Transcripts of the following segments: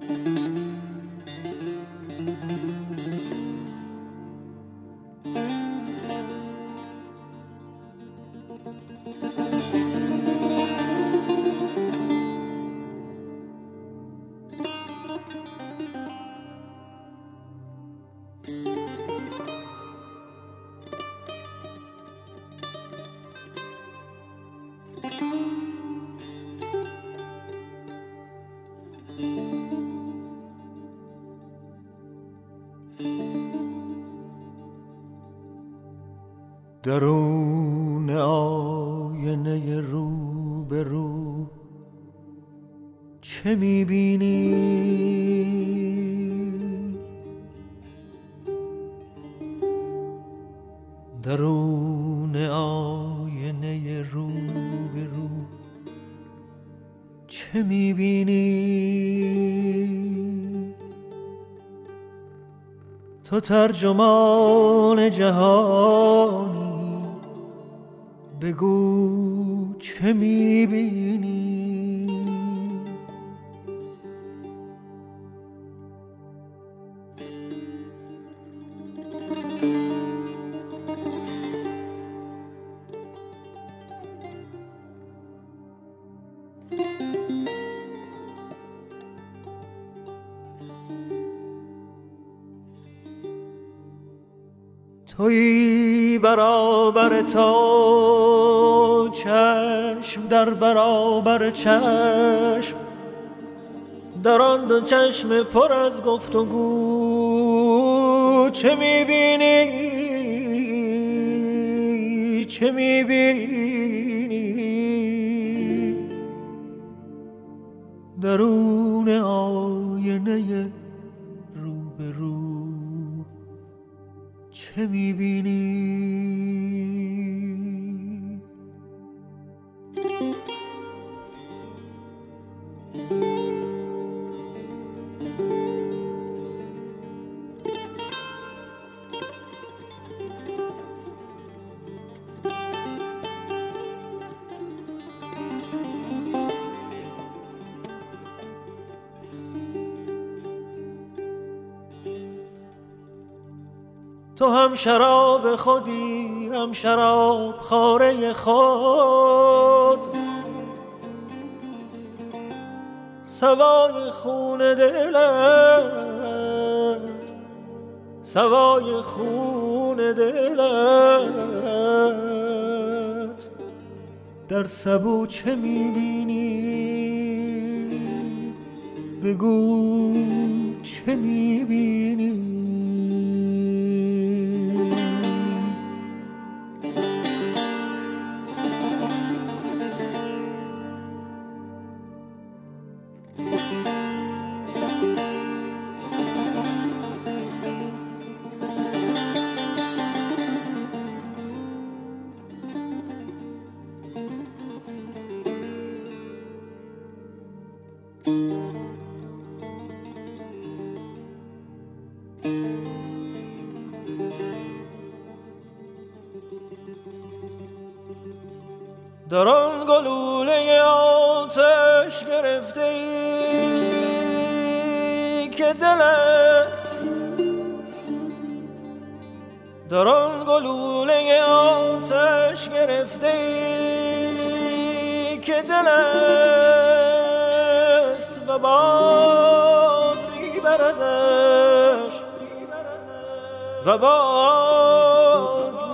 درون آینه رو به رو چه میبینی؟ درون آینه رو به رو چه میبینی؟ تو ترجمان جهانی، بگو چه میبینی؟ تویی برابر تا چشم در برابر چشم، در آن دو چشم پر از گفتگو چه میبینی؟ چه میبینی؟ درون آینه رو به رو چه میبینی؟ تو هم شراب خودی، هم شراب خواره خود، سوای خون دلت، سوای خون دلت. در سبو چه میبینی؟ بگو چه میبینی؟ در آن گلوله آتش گرفته ای که دل است، در آن گلوله آتش گرفته ای که دل است و باد میبردش و باد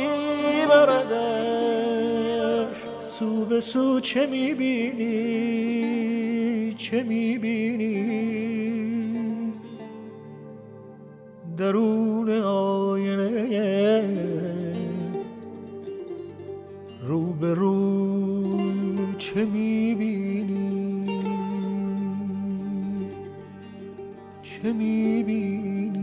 میبردش. سو به سو چه میبینی؟ چه میبینی؟ درون آینه رو به رو چه میبینی؟ چه میبینی؟